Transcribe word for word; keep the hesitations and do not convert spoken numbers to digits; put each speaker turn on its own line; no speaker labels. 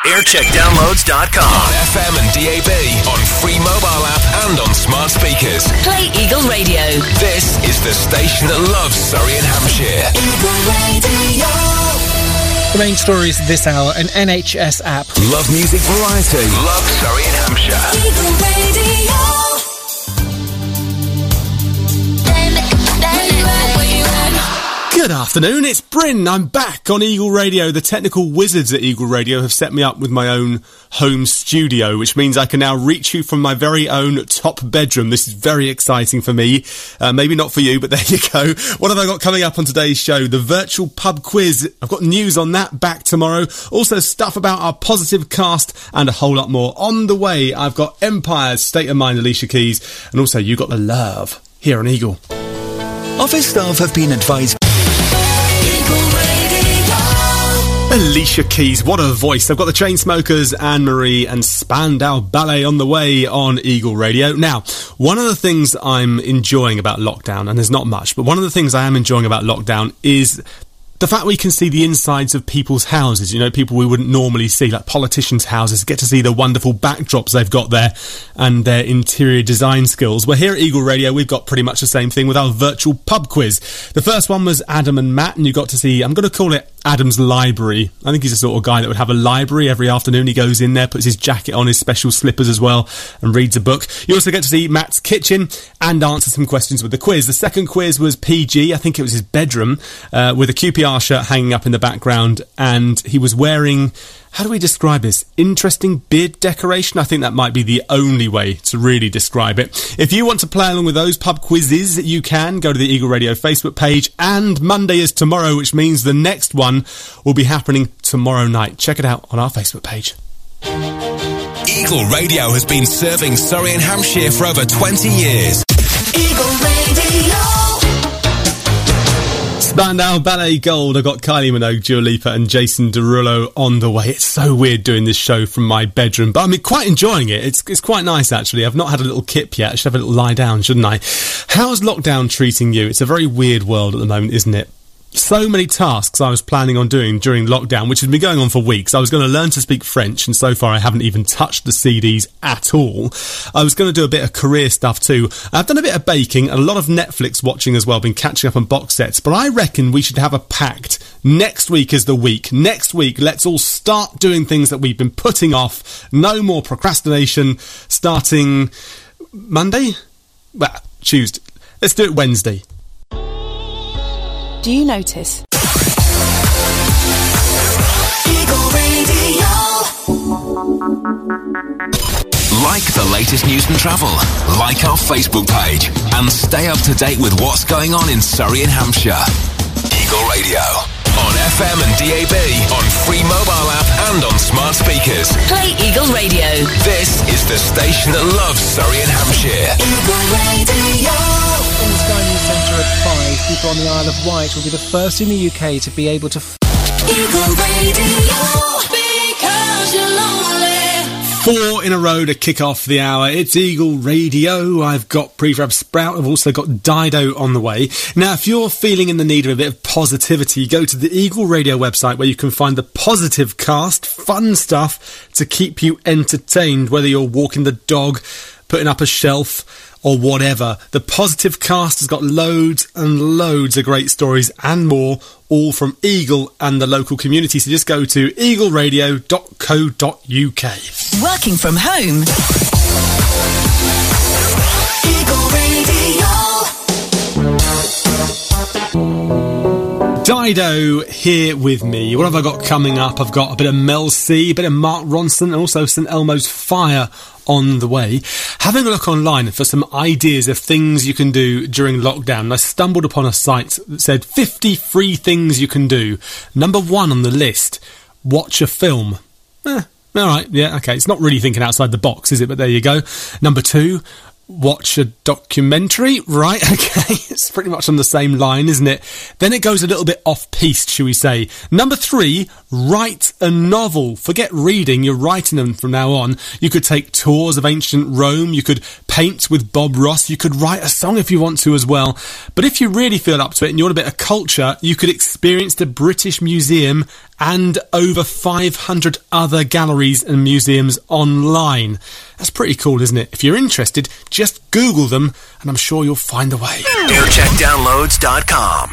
aircheck downloads dot com.
On F M and D A B, on free mobile app and on smart speakers.
Play Eagle Radio.
This is the station that loves Surrey and Hampshire.
Eagle Radio.
The main stories this hour, an N H S app.
Love music variety. Love Surrey and Hampshire.
Eagle Radio.
Good afternoon, it's Bryn. I'm back on Eagle Radio. The technical wizards at Eagle Radio have set me up with my own home studio, which means I can now reach you from my very own top bedroom. This is very exciting for me. Uh, maybe not for you, but there you go. What have I got coming up on today's show? The virtual pub quiz. I've got news on that back tomorrow. Also stuff about our positive cast and a whole lot more on the way. I've got Empire's State of Mind, Alicia Keys, and also You Got the Love here on Eagle.
Office staff have been advised.
Alicia Keys, what a voice. I've got the Chainsmokers, Anne-Marie and Spandau Ballet on the way on Eagle Radio. Now, one of the things I'm enjoying about lockdown, and there's not much, but one of the things I am enjoying about lockdown is the fact we can see the insides of people's houses, you know, people we wouldn't normally see, like politicians' houses, get to see the wonderful backdrops they've got there and their interior design skills. Well, here at Eagle Radio, we've got pretty much the same thing with our virtual pub quiz. The first one was Adam and Matt, and you got to see, I'm going to call it Adam's library. I think he's the sort of guy that would have a library every afternoon. He goes in there, puts his jacket on, his special slippers as well, and reads a book. You also get to see Matt's kitchen and answer some questions with the quiz. The second quiz was P G, I think it was his bedroom, uh, with a Q P R shirt hanging up in the background, and he was wearing, how do we describe this? Interesting beard decoration? I think that might be the only way to really describe it. If you want to play along with those pub quizzes, you can go to the Eagle Radio Facebook page, and Monday is tomorrow, which means the next one will be happening tomorrow night. Check it out on our Facebook page.
Eagle Radio has been serving Surrey and Hampshire for over twenty years.
Eagle Radio.
Spandau Ballet Gold. I've got Kylie Minogue, Dua Lipa and Jason Derulo on the way. It's so weird doing this show from my bedroom, but I'm quite enjoying it. It's it's quite nice, actually. I've not had a little kip yet. I should have a little lie down, shouldn't I? How's lockdown treating you? It's a very weird world at the moment, isn't it? So many tasks I was planning on doing during lockdown, which has been going on for weeks. I was going to learn to speak French, and so far I haven't even touched the C Ds at all. I was going to do a bit of career stuff too. I've done a bit of baking and a lot of Netflix watching as well, been catching up on box sets, but I reckon we should have a pact. Next week is the week. Next week, let's all start doing things that we've been putting off. No more procrastination. Starting Monday? Well, Tuesday. Let's do it Wednesday.
Do you notice?
Eagle Radio.
Like the latest news and travel, like our Facebook page, and stay up to date with what's going on in Surrey and Hampshire. Eagle Radio. On F M and D A B, on free mobile app and on smart speakers.
Play Eagle Radio.
This is the station that loves Surrey and Hampshire.
Eagle Radio.
In the Sky News Centre at five, people on the Isle of Wight will be the first in the U K to be able to... F-
Eagle Radio. Because you're lonely.
Four in a row to kick off the hour. It's Eagle Radio. I've got Prefab Sprout. I've also got Dido on the way. Now, if you're feeling in the need of a bit of positivity, go to the Eagle Radio website where you can find the positive cast, fun stuff to keep you entertained, whether you're walking the dog, putting up a shelf, or whatever. The positive cast has got loads and loads of great stories and more, all from Eagle and the local community. So just go to eagle radio dot co dot uk.
Working from home. Eagle Radio.
Dido here with me. What have I got coming up? I've got a bit of Mel C, a bit of Mark Ronson, and also St Elmo's Fire on the way. Having a look online for some ideas of things you can do during lockdown, I stumbled upon a site that said fifty free things you can do. Number one on the list, watch a film. Eh, alright, yeah, okay, it's not really thinking outside the box, is it? But there you go. Number two, watch a documentary, right? Okay, it's pretty much on the same line, isn't it? Then it goes a little bit off-piste, shall we say. Number three, write a novel. Forget reading, you're writing them from now on. You could take tours of ancient Rome, you could paint with Bob Ross, you could write a song if you want to as well. But if you really feel up to it and you want a bit of culture, you could experience the British Museum and over five hundred other galleries and museums online. That's pretty cool, isn't it? If you're interested, just Google them and I'm sure you'll find a way.
aircheck downloads dot com